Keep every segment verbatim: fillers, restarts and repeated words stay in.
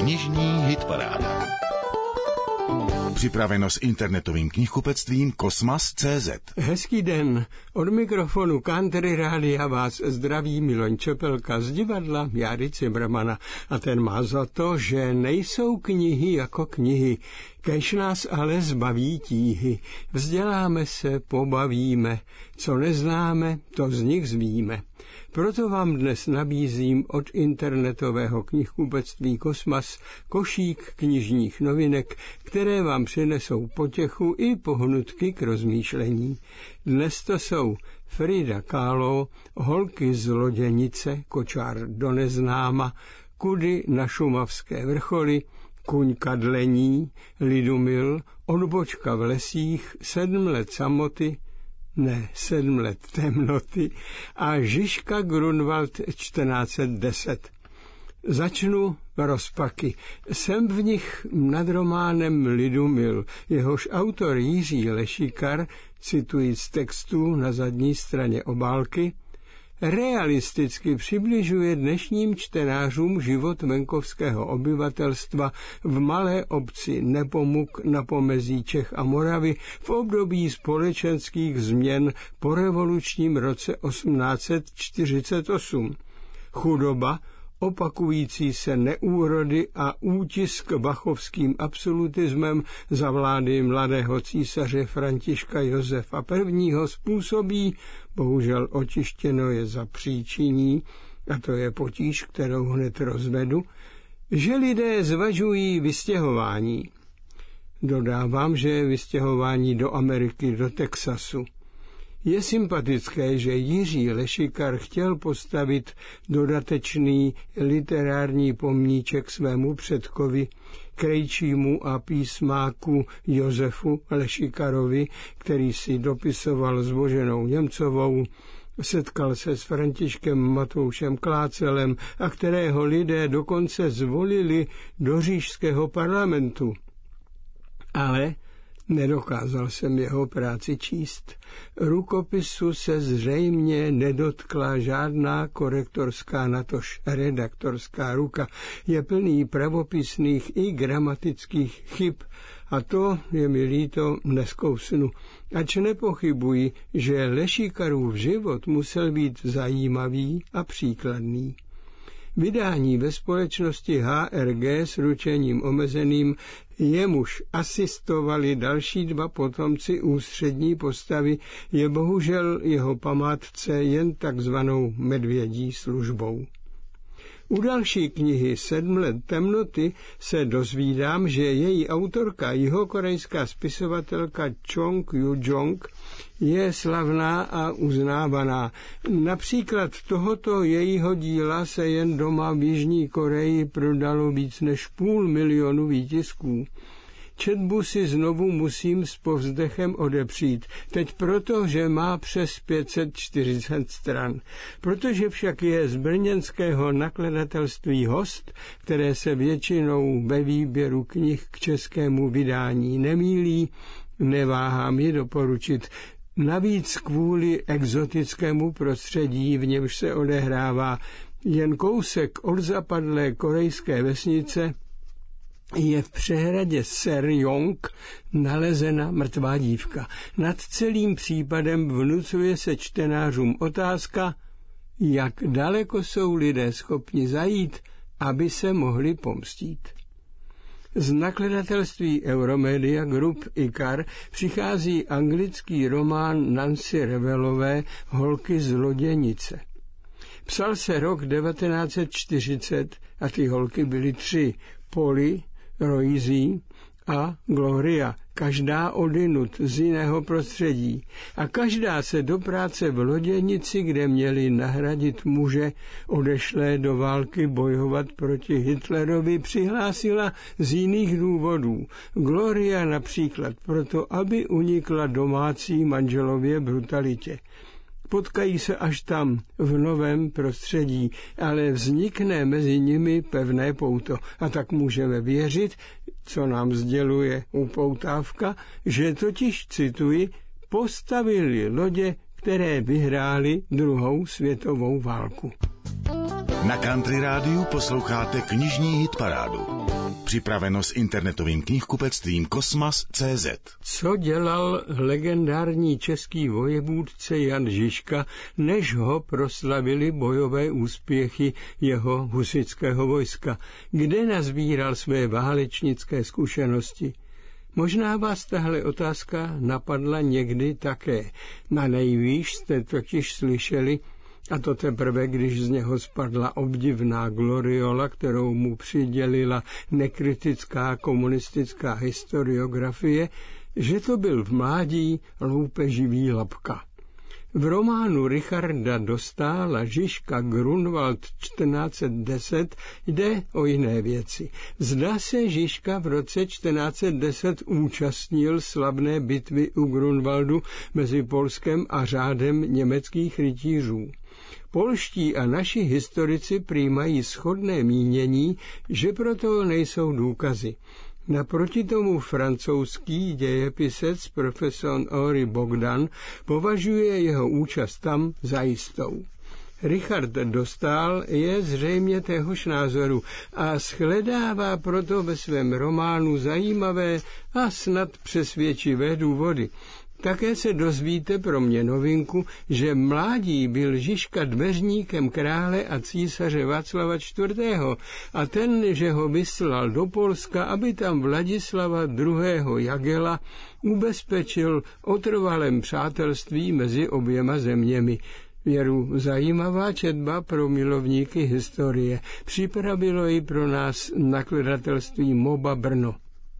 Knižní hitparáda. Připraveno s internetovým knihkupectvím Kosmas tečka cé zet. Hezký den. Od mikrofonu Country Rádia vás zdraví Miloň Čepelka z divadla Járy Cimrmana. A ten má za to, že nejsou knihy jako knihy, kéž nás ale zbaví tíhy. Vzděláme se, pobavíme, co neznáme, to z nich zvíme. Proto vám dnes nabízím od internetového knihkupectví Kosmas košík knižních novinek, které vám přinesou potěchu i pohnutky k rozmýšlení. Dnes to jsou Frida Kahlo, Holky z Loděnice, Kočár do neznáma, Kudy na šumavské vrcholy, Kuň kadlení, Lidumil, Odbočka v lesích, Sedm let samoty, ne, sedm let temnoty a Žižka Grunwald čtrnáct set deset. Začnu rozpaky. Jsem v nich nad románem Lidumil, jehož autor Jiří Lešikar, cituji z textu na zadní straně obálky, realisticky přibližuje dnešním čtenářům život venkovského obyvatelstva v malé obci Nepomuk na pomezí Čech a Moravy v období společenských změn po revolučním roce osmnáct set čtyřicet osm. Chudoba, opakující se neúrody a útisk bachovským absolutismem za vlády mladého císaře Františka Josefa I. způsobí, bohužel očištěno je za příčiní, a to je potíž, kterou hned rozvedu, že lidé zvažují vystěhování. Dodávám, že je vystěhování do Ameriky, do Texasu. Je sympatické, že Jiří Lešikar chtěl postavit dodatečný literární pomníček svému předkovi, krejčímu a písmáku Josefu Lešikarovi, který si dopisoval s Boženou Němcovou, setkal se s Františkem Matoušem Klácelem a kterého lidé dokonce zvolili do říšského parlamentu. Ale nedokázal jsem jeho práci číst. Rukopisu se zřejmě nedotkla žádná korektorská, natož redaktorská ruka. Je plný pravopisných i gramatických chyb a to, je mi líto, neskousnu. Ač nepochybuji, že Lešikarův život musel být zajímavý a příkladný. Vydání ve společnosti H R G s ručením omezeným, jemuž asistovali další dva potomci ústřední postavy, je bohužel jeho památce jen takzvanou medvědí službou. U další knihy Sedm let temnoty se dozvídám, že její autorka, jihokorejská spisovatelka Chong Yu-jong, je slavná a uznávaná. Například tohoto jejího díla se jen doma v Jižní Koreji prodalo víc než půl milionu výtisků. Četbu si znovu musím s povzdechem odepřít, teď proto, že má přes pět set čtyřicet stran. Protože však je z brněnského nakladatelství Host, které se většinou ve výběru knih k českému vydání nemýlí, neváhám ji doporučit. Navíc kvůli exotickému prostředí, v němž se odehrává jen kousek od zapadlé korejské vesnice, je v přehradě Seryong nalezena mrtvá dívka. Nad celým případem vnucuje se čtenářům otázka, jak daleko jsou lidé schopni zajít, aby se mohli pomstít. Z nakladatelství Euromedia Group Ikar přichází anglický román Nancy Revellové Holky z Loděnice. Psal se rok devatenáct set čtyřicet a ty holky byly tři, Polly, Rosie a Gloria, každá odinut z jiného prostředí a každá se do práce v Loděnici, kde měli nahradit muže odešlé do války bojovat proti Hitlerovi, přihlásila z jiných důvodů. Gloria například proto, aby unikla domácí manželově brutalitě. Potkají se až tam, v novém prostředí, ale vznikne mezi nimi pevné pouto. A tak můžeme věřit, co nám sděluje upoutávka, že totiž, cituji, postavili lodě, které vyhrály druhou světovou válku. Na Country Rádiu posloucháte knižní hitparádu. Připraveno s internetovým knihkupectvím Kosmas tečka cé zet. Co dělal legendární český vojevůdce Jan Žižka, než ho proslavili bojové úspěchy jeho husitského vojska? Kde nazbíral své válečnické zkušenosti? Možná vás tahle otázka napadla někdy také. Na nejvýš jste totiž slyšeli, a to teprve, když z něho spadla obdivná gloriola, kterou mu přidělila nekritická komunistická historiografie, že to byl v mládí loupeživý Lapka. V románu Richarda Dostála Žižka Grunwald čtrnáct set deset jde o jiné věci. Zdá se, Žižka v roce čtrnáct set deset účastnil slavné bitvy u Grunwaldu mezi Polskem a řádem německých rytířů. Polští a naši historici prý mají shodné mínění, že proto nejsou důkazy. Naproti tomu francouzský dějepisec profesor Henri Bogdan považuje jeho účast tam za jistou. Richard Dostál je zřejmě téhož názoru a shledává proto ve svém románu zajímavé a snad přesvědčivé důvody. Také se dozvíte pro mě novinku, že mládí byl Žižka dveřníkem krále a císaře Václava čtvrtého. a ten, že ho vyslal do Polska, aby tam Vladislava druhého. Jagela ubezpečil o trvalém přátelství mezi oběma zeměmi. Věru zajímavá četba pro milovníky historie. Připravilo ji pro nás nakladatelství Moba Brno.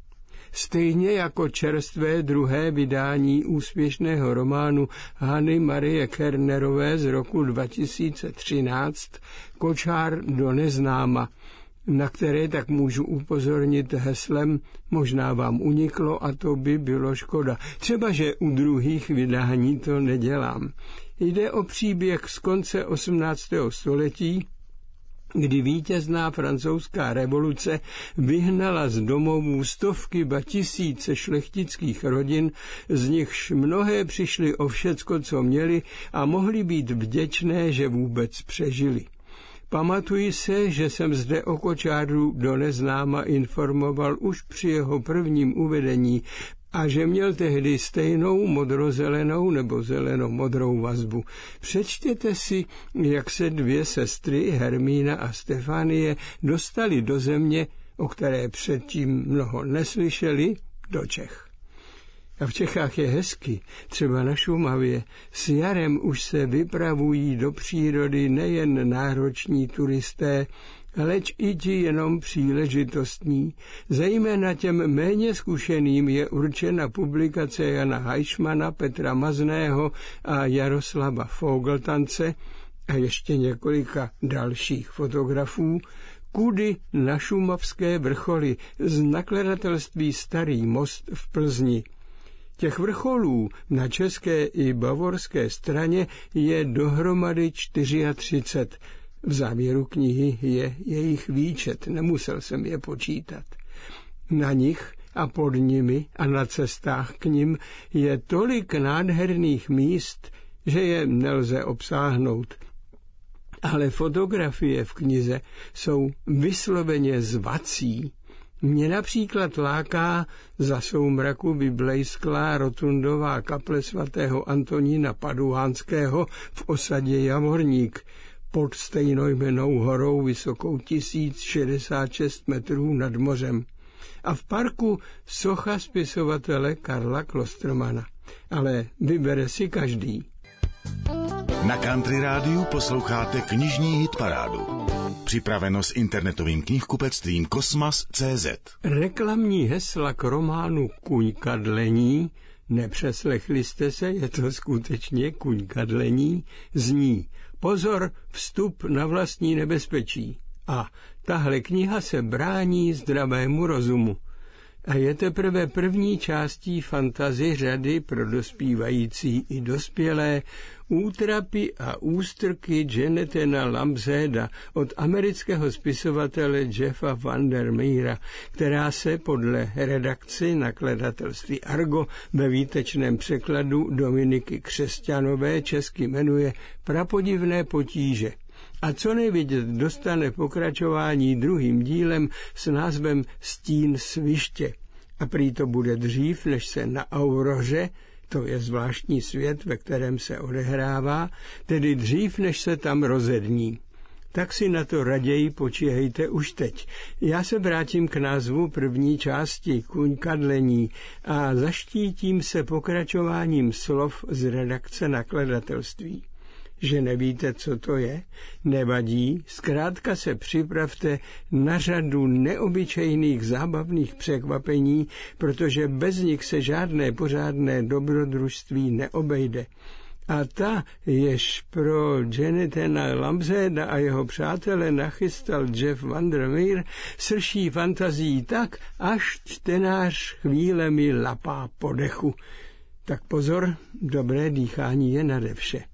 Stejně jako čerstvé druhé vydání úspěšného románu Hany Marie Kernerové z roku dva tisíce třináct Kočár do neznáma, na které tak můžu upozornit heslem možná vám uniklo a to by bylo škoda. Třeba, že u druhých vydání to nedělám. Jde o příběh z konce osmnáctého století, kdy vítězná francouzská revoluce vyhnala z domovů stovky ba tisíce šlechtických rodin, z nichž mnohé přišly o všecko, co měli a mohli být vděčné, že vůbec přežili. Pamatuji se, že jsem zde o Kočáru do neznáma informoval už při jeho prvním uvedení a že měl tehdy stejnou modrozelenou nebo zelenomodrou vazbu. Přečtěte si, jak se dvě sestry, Hermína a Stefanie, dostali do země, o které předtím mnoho neslyšeli, do Čech. A v Čechách je hezky, třeba na Šumavě. S jarem už se vypravují do přírody nejen nároční turisté, aleč i ti jenom příležitostní. Zejména těm méně zkušeným je určena publikace Jana Hajšmana, Petra Mazného a Jaroslava Fogeltance a ještě několika dalších fotografů, Kudy na šumavské vrcholy z nakladatelství Starý most v Plzni. Těch vrcholů na české i bavorské straně je dohromady třicet čtyři. V závěru knihy je jejich výčet, nemusel jsem je počítat. Na nich a pod nimi a na cestách k nim je tolik nádherných míst, že je nelze obsáhnout. Ale fotografie v knize jsou vysloveně zvací. Mě například láká za soumraku vyblejsklá rotundová kaple svatého Antonína Paduánského v osadě Javorník pod stejnojmennou horou vysokou tisíc šedesát šest metrů nad mořem. A v parku socha spisovatele Karla Klostermana. Ale vybere si každý. Na Country Rádiu posloucháte knižní hitparádu. Připraveno s internetovým knihkupectvím Kosmas tečka cé zet. Reklamní hesla k románu Kuňkadlení, nepřeslechli jste se, je to skutečně Kuňkadlení, zní: pozor, vstup na vlastní nebezpečí. A tahle kniha se brání zdravému rozumu. a je teprve první částí fantasy řady pro dospívající i dospělé Útrapy a ústrky Jonathana Lampsheada od amerického spisovatele Jeffa Vandermeera, která se podle redakci nakladatelství Argo ve výtečném překladu Dominiky Křesťanové česky jmenuje Prapodivné potíže. A co nevidět dostane pokračování druhým dílem s názvem Stín sviště. A prý to bude dřív, než se na Auroře, to je zvláštní svět, ve kterém se odehrává, tedy dřív, než se tam rozední. Tak si na to raději počíhejte už teď. Já se vrátím k názvu první části, Kuňkadlení, a zaštítím se pokračováním slov z redakce nakladatelství. Že nevíte, co to je? Nevadí, zkrátka se připravte na řadu neobyčejných zábavných překvapení, protože bez nich se žádné pořádné dobrodružství neobejde. A ta, jež pro Jonathana Lampsheada a jeho přátele nachystal Jeff Vandermeer, srší fantazí tak, až čtenář chvílemi lapá po dechu. Tak pozor, dobré dýchání je nade vše.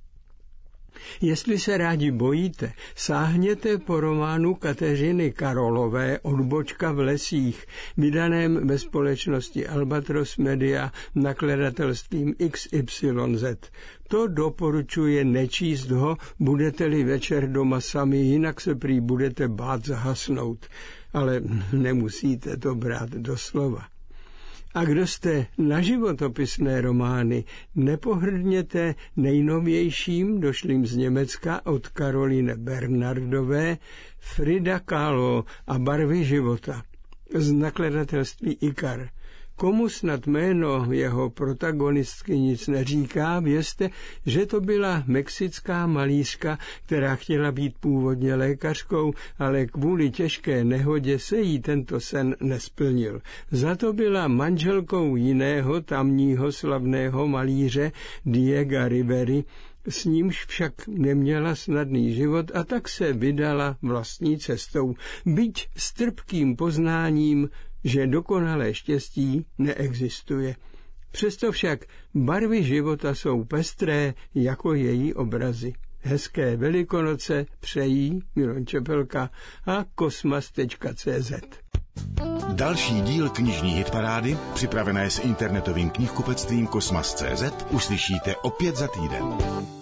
Jestli se rádi bojíte, sáhněte po románu Kateřiny Karolové Odbočka v lesích, vydaném ve společnosti Albatros Media nakladatelstvím X Y Z. To doporučuje nečíst ho, budete-li večer doma sami, jinak se prý budete bát zahasnout. Ale nemusíte to brát doslova. A kdo jste na životopisné romány, nepohrdněte nejnovějším, došlým z Německa od Karoline Bernardové, Frida Kahlo a barvy života z nakladatelství Ikar. Komu snad jméno jeho protagonistky nic neříká, vězte, že to byla mexická malířka, která chtěla být původně lékařkou, ale kvůli těžké nehodě se jí tento sen nesplnil. Za to byla manželkou jiného tamního slavného malíře Diega Rivery, s nímž však neměla snadný život a tak se vydala vlastní cestou, byť s trpkým poznáním, že dokonalé štěstí neexistuje. Přesto však barvy života jsou pestré jako její obrazy. Hezké Velikonoce přejí Miloš Čepelka a kosmas tečka cé zet. Další díl knižní hitparády, připravené s internetovým knihkupectvím kosmas tečka cé zet, uslyšíte opět za týden.